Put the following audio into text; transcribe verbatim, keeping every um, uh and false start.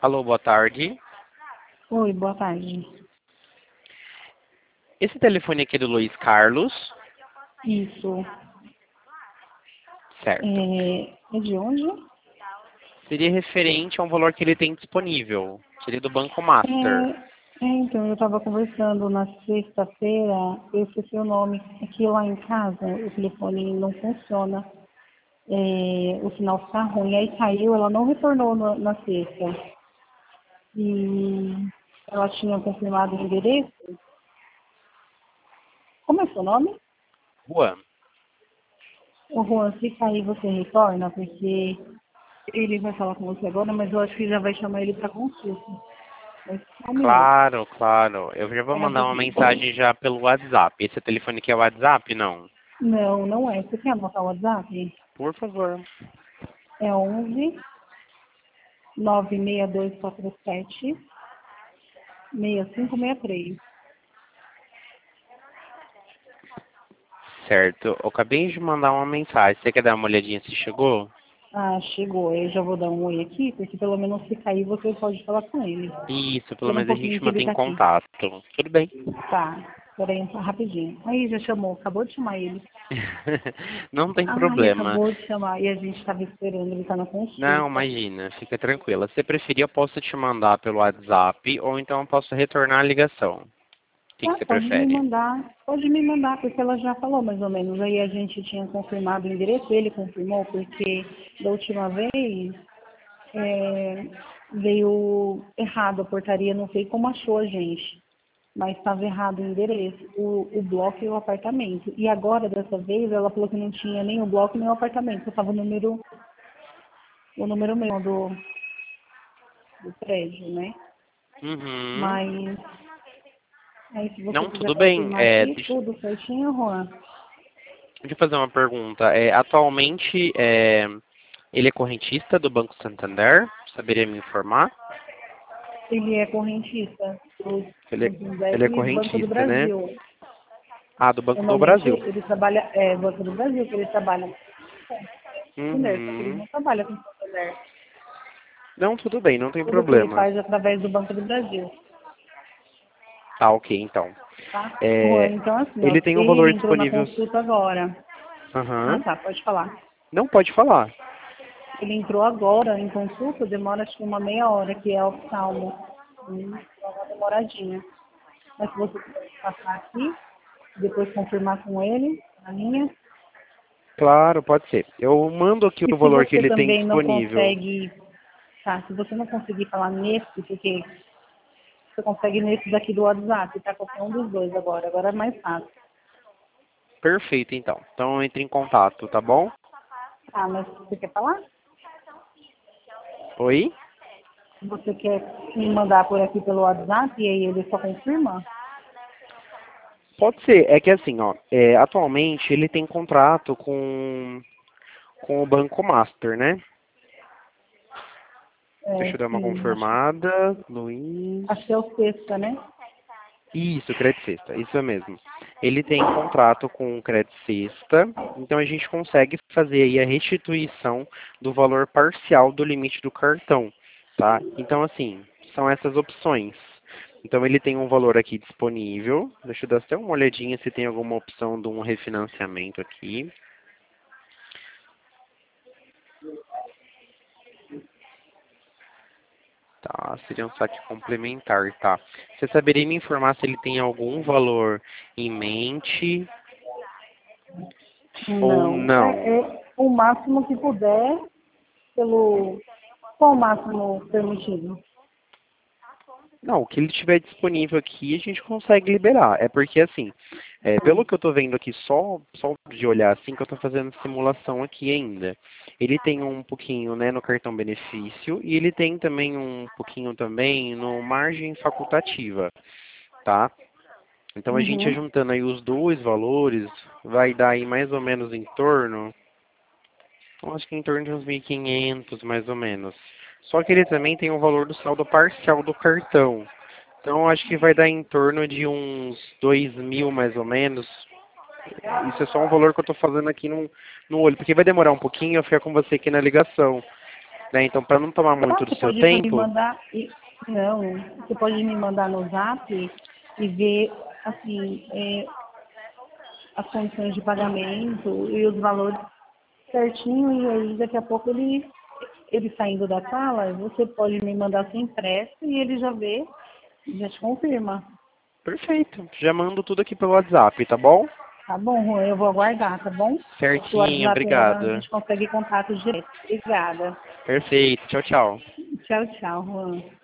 Alô, boa tarde. Oi, boa tarde. Esse telefone aqui é do Luiz Carlos, Isso. certo? É, é de onde? Seria referente a um valor que ele tem disponível. Seria do Banco Master. É, é, então, eu estava conversando na sexta-feira, eu esqueci o nome, aqui lá em casa o telefone não funciona, é, o sinal está ruim, aí caiu, ela não retornou na, na sexta. E ela tinha confirmado o endereço. Como é seu nome? Juan. O Juan, se cair você retorna, porque ele vai falar com você agora, mas eu acho que já vai chamar ele para consulta. Mas só um minuto. Claro, claro. Eu já vou Espera mandar uma rapidinho. mensagem já pelo WhatsApp. Esse telefone aqui é o WhatsApp, não? Não, não é. Você quer anotar o WhatsApp? Por favor. É onze nove seis dois quatro sete seis cinco seis três. Certo. Eu acabei de mandar uma mensagem. Você quer dar uma olhadinha se chegou? Ah, chegou. Eu já vou dar um oi aqui, porque pelo menos se cair você pode falar com ele. Isso, pelo Espera um menos a pouquinho gente que ele mantém tá aqui. contato. Tudo bem. Tá. Espera aí, rapidinho. Aí, já chamou. Acabou de chamar ele. Não tem Ai, problema. acabou de chamar. E a gente estava esperando, ele tá na Não, consulta. imagina, fica tranquila. Se preferir, eu posso te mandar pelo WhatsApp ou então eu posso retornar a ligação. O que, que Ah, você pode me prefere? mandar, pode me mandar, porque ela já falou mais ou menos. Aí a gente tinha confirmado o endereço, ele confirmou, porque da última vez é, veio errado a portaria, não sei como achou a gente, mas estava errado o endereço, o, o bloco e o apartamento. E agora, dessa vez, ela falou que não tinha nem o bloco nem o apartamento, só estava o número, o número mesmo do, do prédio, né? Uhum. Mas aí se você Não, quiser tudo bem. confirmar É, aqui, deixa, tudo certinho, Juan. deixa eu fazer uma pergunta. É, atualmente, é, ele é correntista do Banco Santander? Saberia me informar? Ele é correntista do Ele, é- ele é Santander e Banco do correntista, né? Brasil. Ah, do Banco do Normalmente Brasil. ele trabalha, é, Banco do Brasil, que ele trabalha com Santander, só que ele Uhum. não trabalha com Santander. Não, tudo bem, não tem Tudo que ele problema. faz é através do Banco do Brasil, Tá, ok, então. tá? Juan, É, então assim, ó, ele tem um ele valor entrou na disponível. consulta agora. Ah, Aham. tá, pode falar. Não pode falar. Ele entrou agora em consulta, demora acho que uma meia hora, que é oftalmo. Hum, é uma demoradinha. Mas se você quiser passar aqui, depois confirmar com ele, na linha. Claro, pode ser. Eu mando aqui E o se valor que você ele tem também não disponível. consegue, tá? Se você não conseguir falar nesse, porque você consegue nesse daqui do WhatsApp, tá? Qualquer um dos dois agora. Agora é mais fácil. Perfeito, então. Então entre em contato, tá bom? Ah, mas você quer falar? Oi? Você quer me mandar por aqui pelo WhatsApp e aí ele só confirma? Pode ser. É que assim, ó, é, atualmente ele tem contrato com, com o Banco Master, né? É, Deixa eu dar uma sim, acho, confirmada. Luiz. acho que é o sexta, né? Isso, Credit Sexta, isso mesmo. Ele tem contrato com o Credit Sexta, então a gente consegue fazer aí a restituição do valor parcial do limite do cartão, tá? Então, assim, são essas opções. Então, ele tem um valor aqui disponível. Deixa eu dar até uma olhadinha se tem alguma opção de um refinanciamento aqui. Tá, seria um saque complementar, tá? Você saberia me informar se ele tem algum valor em mente ou Não. não? É, é o máximo que puder pelo. Qual o máximo permitido? Não, o que ele tiver disponível aqui a gente consegue liberar. É porque assim, é, pelo que eu tô vendo aqui, só, só de olhar assim que eu tô fazendo simulação aqui ainda. Ele tem um pouquinho, né, no cartão benefício e ele tem também um pouquinho também no margem facultativa, tá? Então a gente Uhum. juntando aí os dois valores, vai dar aí mais ou menos em torno, eu acho que em torno de uns mil e quinhentos mais ou menos. Só que ele também tem o valor do saldo parcial do cartão. Então, acho que vai dar em torno de uns dois mil, mais ou menos. Isso é só um valor que eu estou fazendo aqui no, no olho, porque vai demorar um pouquinho eu ficar com você aqui na ligação. Né? Então, para não tomar Tá, muito do você seu pode me tempo, mandar. e- Não, você pode me mandar no zap e ver assim, é, as condições de pagamento e os valores certinho, e aí daqui a pouco ele, ele saindo da sala, você pode me mandar sem pressa e ele já vê, já te confirma. perfeito. Já mando tudo aqui pelo WhatsApp, tá bom? Tá bom, Juan, eu vou aguardar, tá bom? O Certinho, WhatsApp a obrigado. gente consegue contato direto. Obrigada. Perfeito. Tchau, tchau. Tchau, tchau, Juan.